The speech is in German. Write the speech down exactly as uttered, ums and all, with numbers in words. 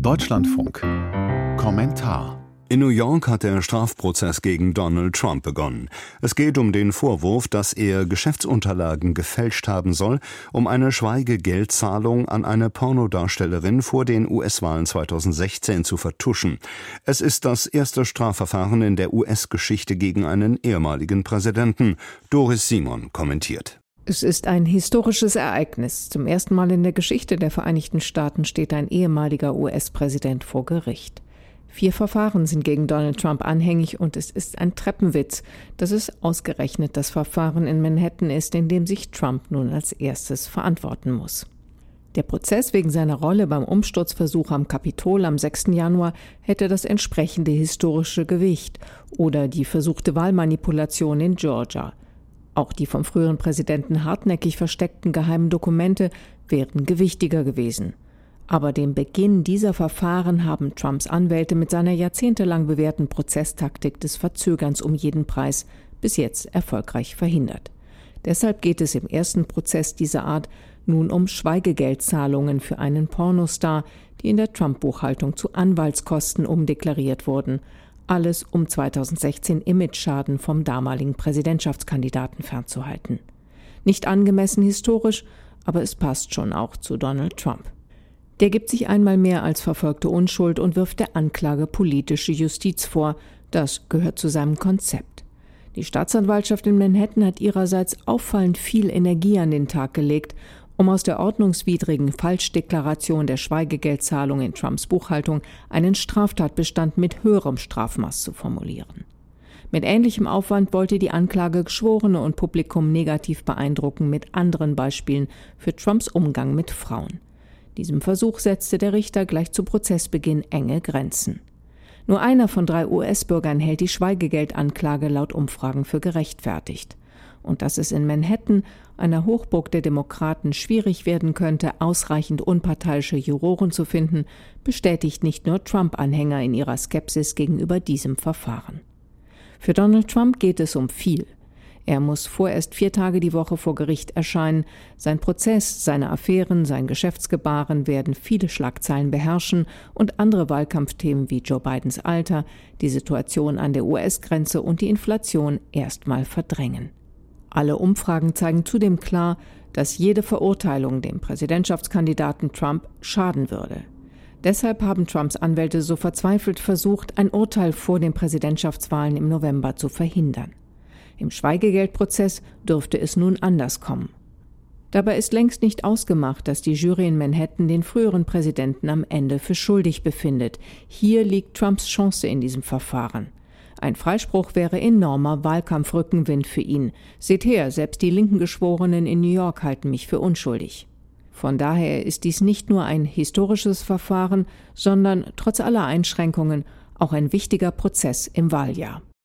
Deutschlandfunk. Kommentar. In New York hat der Strafprozess gegen Donald Trump begonnen. Es geht um den Vorwurf, dass er Geschäftsunterlagen gefälscht haben soll, um eine Schweigegeldzahlung an eine Pornodarstellerin vor den U S-Wahlen zweitausendsechzehn zu vertuschen. Es ist das erste Strafverfahren in der U S-Geschichte gegen einen ehemaligen Präsidenten. Doris Simon kommentiert. Es ist ein historisches Ereignis. Zum ersten Mal in der Geschichte der Vereinigten Staaten steht ein ehemaliger U S-Präsident vor Gericht. Vier Verfahren sind gegen Donald Trump anhängig und es ist ein Treppenwitz, dass es ausgerechnet das Verfahren in Manhattan ist, in dem sich Trump nun als erstes verantworten muss. Der Prozess wegen seiner Rolle beim Umsturzversuch am Kapitol am sechsten Januar hätte das entsprechende historische Gewicht oder die versuchte Wahlmanipulation in Georgia. Auch die vom früheren Präsidenten hartnäckig versteckten geheimen Dokumente wären gewichtiger gewesen. Aber den Beginn dieser Verfahren haben Trumps Anwälte mit seiner jahrzehntelang bewährten Prozesstaktik des Verzögerns um jeden Preis bis jetzt erfolgreich verhindert. Deshalb geht es im ersten Prozess dieser Art nun um Schweigegeldzahlungen für einen Pornostar, die in der Trump-Buchhaltung zu Anwaltskosten umdeklariert wurden. Alles, um zweitausendsechzehn Imageschaden vom damaligen Präsidentschaftskandidaten fernzuhalten. Nicht angemessen historisch, aber es passt schon auch zu Donald Trump. Der gibt sich einmal mehr als verfolgte Unschuld und wirft der Anklage politische Justiz vor. Das gehört zu seinem Konzept. Die Staatsanwaltschaft in Manhattan hat ihrerseits auffallend viel Energie an den Tag gelegt, um aus der ordnungswidrigen Falschdeklaration der Schweigegeldzahlung in Trumps Buchhaltung einen Straftatbestand mit höherem Strafmaß zu formulieren. Mit ähnlichem Aufwand wollte die Anklage Geschworene und Publikum negativ beeindrucken mit anderen Beispielen für Trumps Umgang mit Frauen. Diesem Versuch setzte der Richter gleich zu Prozessbeginn enge Grenzen. Nur einer von drei U S-Bürgern hält die Schweigegeldanklage laut Umfragen für gerechtfertigt. Und dass es in Manhattan, einer Hochburg der Demokraten, schwierig werden könnte, ausreichend unparteiische Juroren zu finden, bestätigt nicht nur Trump-Anhänger in ihrer Skepsis gegenüber diesem Verfahren. Für Donald Trump geht es um viel. Er muss vorerst vier Tage die Woche vor Gericht erscheinen. Sein Prozess, seine Affären, sein Geschäftsgebaren werden viele Schlagzeilen beherrschen und andere Wahlkampfthemen wie Joe Bidens Alter, die Situation an der U S-Grenze und die Inflation erstmal verdrängen. Alle Umfragen zeigen zudem klar, dass jede Verurteilung dem Präsidentschaftskandidaten Trump schaden würde. Deshalb haben Trumps Anwälte so verzweifelt versucht, ein Urteil vor den Präsidentschaftswahlen im November zu verhindern. Im Schweigegeldprozess dürfte es nun anders kommen. Dabei ist längst nicht ausgemacht, dass die Jury in Manhattan den früheren Präsidenten am Ende für schuldig befindet. Hier liegt Trumps Chance in diesem Verfahren. Ein Freispruch wäre enormer Wahlkampfrückenwind für ihn. Seht her, selbst die linken Geschworenen in New York halten mich für unschuldig. Von daher ist dies nicht nur ein historisches Verfahren, sondern trotz aller Einschränkungen auch ein wichtiger Prozess im Wahljahr.